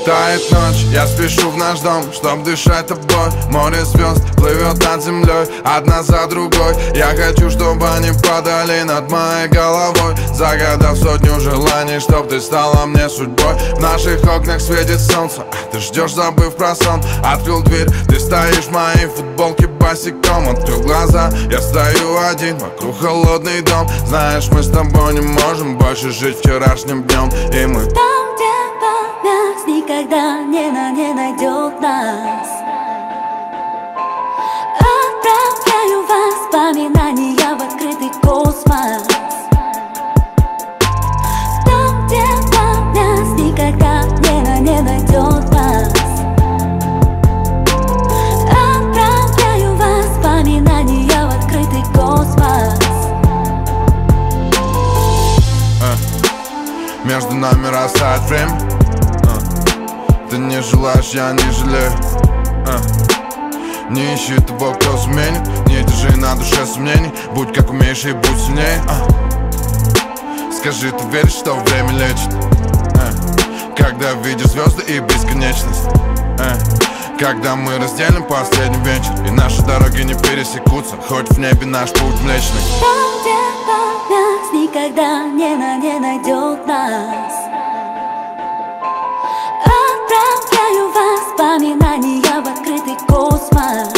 Тает ночь, я спешу в наш дом, чтоб дышать тобой. Море звезд плывет над землей, одна за другой. Я хочу, чтобы они падали над моей головой, загадав сотню желаний, чтоб ты стала мне судьбой. В наших окнах светит солнце, ты ждешь, забыв про сон. Открыл дверь, ты стоишь в моей футболке босиком. Открыл глаза, я стою один, вокруг холодный дом. Знаешь, мы с тобой не можем больше жить вчерашним днем. И мы там, где память никогда не найдет нас. Отправляю воспоминания в открытый космос. Там, где память никогда не найдет нас. Отправляю воспоминания в открытый космос. Между нами растает время. Ты не желаешь, я не жалею. Не ищи того, кто сменит. Не держи на душе сомнений. Будь как умеешь и будь сильнее. Скажи, ты веришь, что время лечит? Когда видишь звезды и бесконечность. Когда мы разделим последний вечер, и наши дороги не пересекутся, хоть в небе наш путь млечный. Там, где память никогда не найдет нас. Отправляю воспоминания в открытый космос.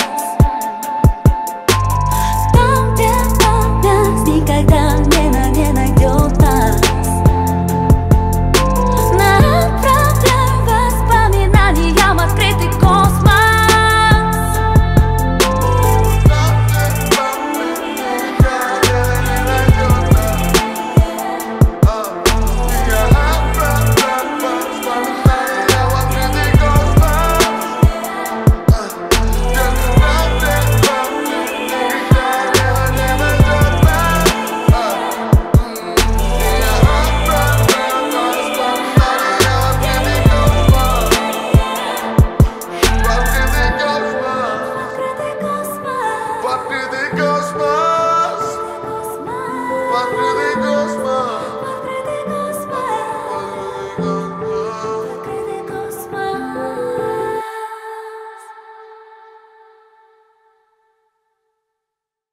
Там, где память никогда не найдет нас. Отправляю воспоминания в открытый космос. Открытый космос.